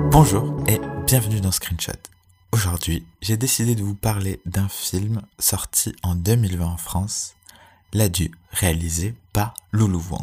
Bonjour et bienvenue dans Screenshot. Aujourd'hui, j'ai décidé de vous parler d'un film sorti en 2020 en France, L'Adieu, réalisé par Loulou Wang,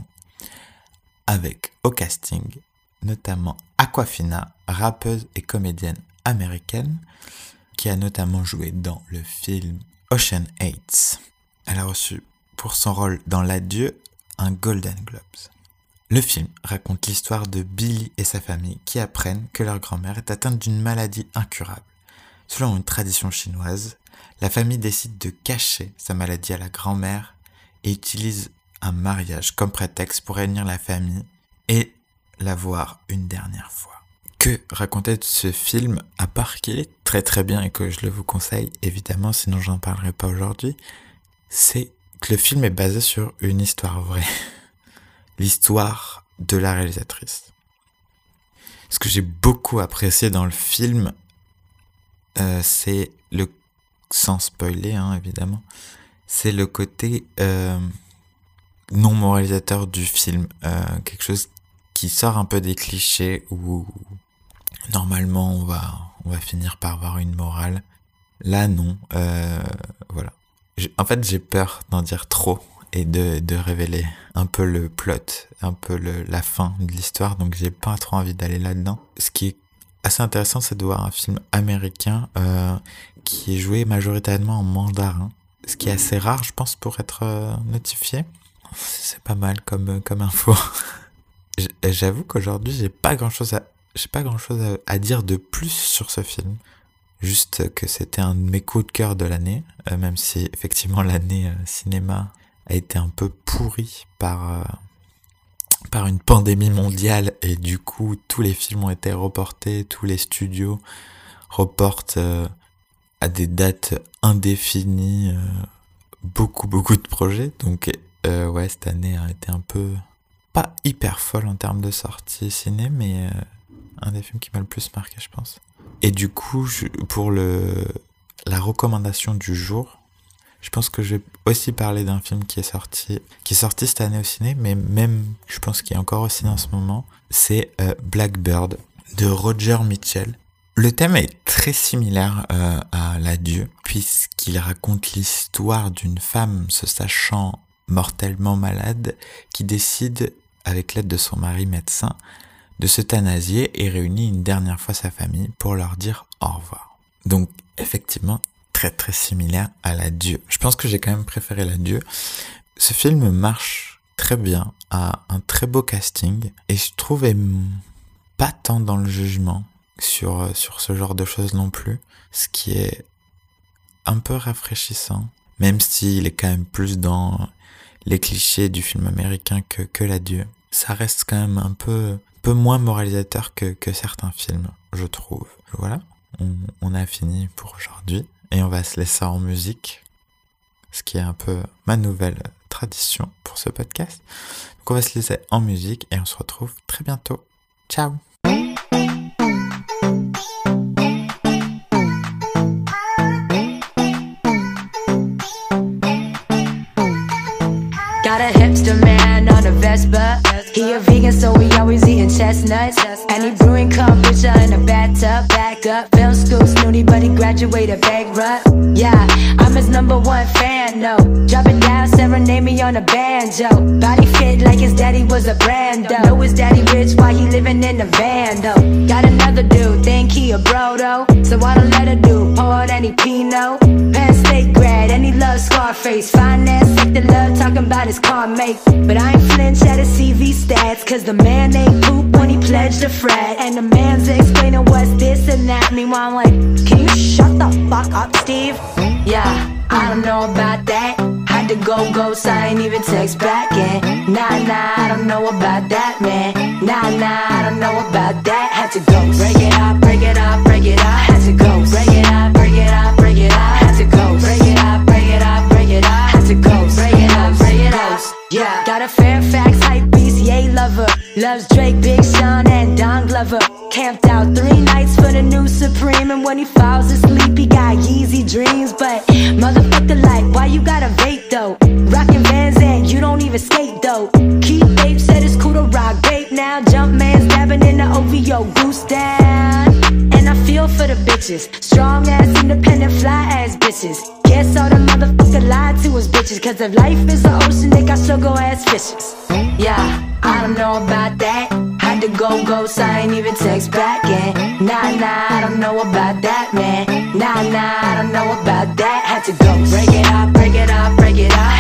avec au casting notamment Awkwafina, rappeuse et comédienne américaine, qui a notamment joué dans le film Ocean 8. Elle a reçu pour son rôle dans L'Adieu un Golden Globes. Le film raconte l'histoire de Billy et sa famille qui apprennent que leur grand-mère est atteinte d'une maladie incurable. Selon une tradition chinoise, la famille décide de cacher sa maladie à la grand-mère et utilise un mariage comme prétexte pour réunir la famille et la voir une dernière fois. Que raconter de ce film, à part qu'il est très très bien et que je le vous conseille évidemment, sinon j'en parlerai pas aujourd'hui, c'est que le film est basé sur une histoire vraie. L'histoire de la réalisatrice. Ce que j'ai beaucoup apprécié dans le film, c'est le, sans spoiler évidemment, c'est le côté non moralisateur du film, quelque chose qui sort un peu des clichés où normalement on va finir par avoir une morale. Là non, voilà. En fait j'ai peur d'en dire trop et de révéler un peu le plot, un peu la fin de l'histoire, donc j'ai pas trop envie d'aller là-dedans. Ce qui est assez intéressant, c'est de voir un film américain qui est joué majoritairement en mandarin, ce qui est assez rare, je pense, pour être notifié. C'est pas mal comme info. J'avoue qu'aujourd'hui, j'ai pas grand chose à dire de plus sur ce film. Juste que c'était un de mes coups de cœur de l'année, même si effectivement l'année cinéma a été un peu pourri par une pandémie mondiale et du coup tous les films ont été reportés, tous les studios reportent à des dates indéfinies beaucoup de projets, donc ouais, cette année a été un peu pas hyper folle en termes de sorties ciné, mais un des films qui m'a le plus marqué, je pense. Et du coup, pour la recommandation du jour, je pense que je vais aussi parler d'un film qui est sorti cette année au ciné, mais même, je pense qu'il est encore au ciné en ce moment. C'est Blackbird de Roger Mitchell. Le thème est très similaire à L'Adieu, puisqu'il raconte l'histoire d'une femme se sachant mortellement malade, qui décide, avec l'aide de son mari médecin, de s'euthanasier et réunit une dernière fois sa famille pour leur dire au revoir. Donc, effectivement, très très similaire à L'Adieu. Je pense que j'ai quand même préféré L'Adieu. Ce film marche très bien, a un très beau casting et je trouvais pas tant dans le jugement sur ce genre de choses non plus, ce qui est un peu rafraîchissant, même s'il est quand même plus dans les clichés du film américain que L'Adieu. Ça reste quand même un peu moins moralisateur que certains films, je trouve. Voilà, on a fini pour aujourd'hui. Et on va se laisser en musique, ce qui est un peu ma nouvelle tradition pour ce podcast. Donc on va se laisser en musique et on se retrouve très bientôt. Ciao! Got a hipster man on a Vespa. He a vegan, so he always eating chestnuts. And he brewing kombucha in a bathtub. Back up, film school snooty, but he graduated bankrupt. Yeah, I'm his #1 fan, no. Drop it down, serenade me on a banjo. Body fit like his daddy was a Brando. Know his daddy rich while he living in a van, though. Got another dude, think he a bro, though. So I don't let her do, poured any Pinot. Penn State grad, and he loves Scarface. Finance sector love, talking about his car mate. But I ain't flinch at his CV stats, cause the man ain't poop when he pledged a frat. And the man's explaining what's this and that. Meanwhile I'm like, can you shut the fuck up, Steve? Yeah, I don't know about that. Had to go, so I ain't even text back. And nah, I don't know about that, man. Nah, I don't know about that. Had to go, break it up, break it up, break it up. Had to go, break it up, break it up, break it up. Had to go, break it up, break it up, break it up. Had to go, break it up, break it up. Yeah, got a Fairfax hype beast, yay lover. Loves Drake, Big Sean, and Don Glover. Camped out 3 nights for the new Supreme. And when he falls asleep, he got Yeezy dreams. But motherfucker, like, why you gotta vape though? Rockin' Vans and you don't even skate though. Keith Babe said it's cool to rock vape now. Jump man's dabbing in the OVO goose down. bitches. Strong ass, independent, fly ass bitches. Guess all the motherfucker lied to us bitches. Cause if life is an ocean, they got struggle ass fishes. Yeah, I don't know about that. Had to go, so I ain't even text back. And nah, I don't know about that, man. Nah, I don't know about that. Had to go. Break it up, break it up, break it up.